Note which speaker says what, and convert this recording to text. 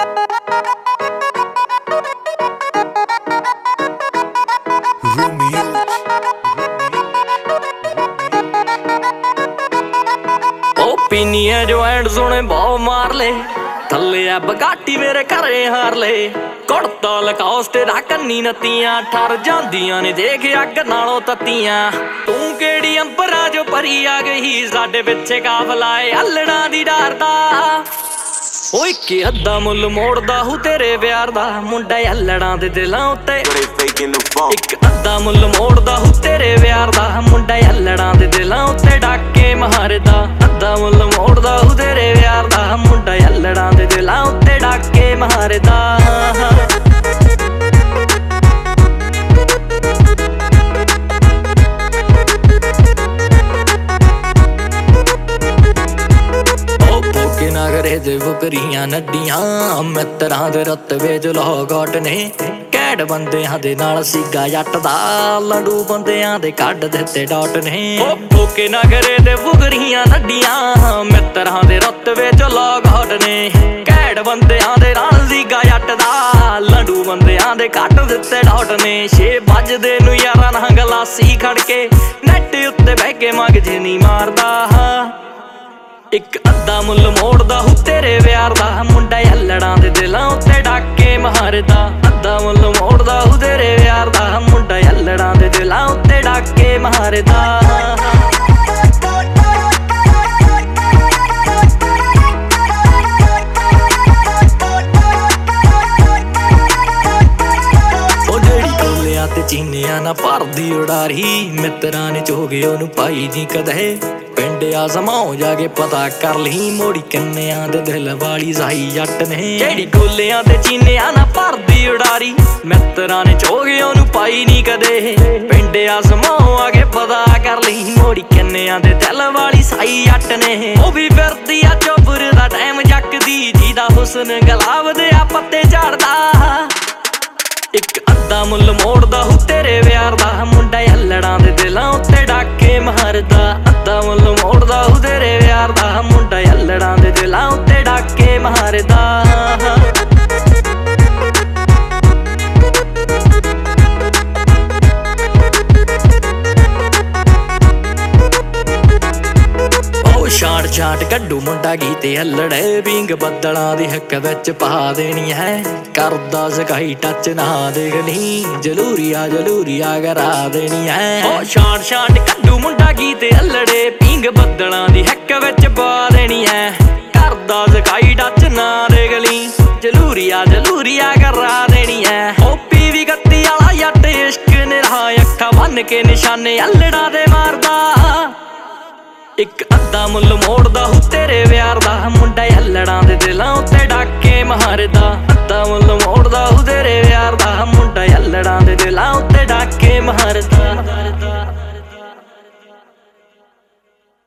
Speaker 1: पीनी है जो एंड सोने भाव मार ले थले है बगाटी मेरे घरे हार ले कुड़ता लकाओ तेरा कन्नी नत्तियां ठर जांदियां ने देख अग नालों तत्तियां तू केड़ी अंबरा जो परी आ गई साडे पिछे काफला है अल्लड़ा दी डरदा ओ इक अद्धा मुल मोड़दा हूं तेरे प्यार दा मुंडा अल्लड़ां दे दिलां उत्ते इक अद्धा मुल मोड़दा हूं तेरे प्यार दा मुंडा अल्लड़ां दे दिलां उत्ते डाके मारदा अद्धा मुल मोड़दा हूं तेरे प्यार दा मुंडा अल्लड़ां दे दिलां उत्ते डाके मारदा नगरे दे बुकरियां नड्डियां मित्तरां दे रतवे च लौगट ने कैड बंदियां दे नाल सीगा जट दा लड़ू बंदियां दे कढ दित्ते डॉट ने भूखे नगरे दे बुकरियां नड्डियां मित्तरां दे रतवे च लौगट ने कैड बंदियां दे नाल सीगा जट दा लड़ू बंदियां दे कढ दित्ते डॉट ने 6 वजदे नूं यारां नां गलासी खड़के नैट उत्ते बह के मग जे नी मारदा इक अद्धा मुल मोड़दा हूं तेरे प्यार दा मुंडा अल्लड़ां दे दिलां उत्ते डाके मारदा अद्धा मुल मोड़दा हूं तेरे प्यार दा मुंडा अल्लड़ां दे दिलां उत्ते डाके मारदा चीनिया ना भरदी उड़ारी मित्तरां ने चोगे ओनू पाई नी कदे पिंड आ समाओ जाके पता कर ली मोड़ी कन्निया दे दिल वाली साई जट ने जेड़ी गोलियां ते चीनिया ना भरदी उड़ारी मित्तरां ने चोगे ओनू पाई नी कदे पिंड आ समाओ आके पता कर ली मोड़ी कन्निया दे दिल वाली साई जट ने ओ भी फिरदी आ चोबर दा टाइम जकदी जीदा हुस्न गुलाब दे आ पत्ते झाड़दा इक अद्धा मुल मोड़दा हूं तेरे प्यार दा मुंडा अल्लड़ां दे दिलां उत्ते डाके मारदा अद्धा मुल मोड़दा हूं तेरे प्यार दा मुंडा अल्लड़ां दे दिलां उत्ते डाके मारदा छाट छाट कड्डू मुंडा गीते अल्लड़े पिंग बद्दलां दी हक विच पा देनी है करदा सकाई टच ना देखनी जलूरिया करा देनी है ओ छाट छाट कड्डू मुंडा गीते अल्लड़े पिंग बद्दलां दी हक विच पा देनी है करदा सकाई टच ना देखनी जलूरिया करा देनी है ओ पीवी गत्ती आला जट इश्क निरा अखा बन के निशाने अल्लड़ा दे मारदा इक अद्धा मुल मोड़दा हूं तेरे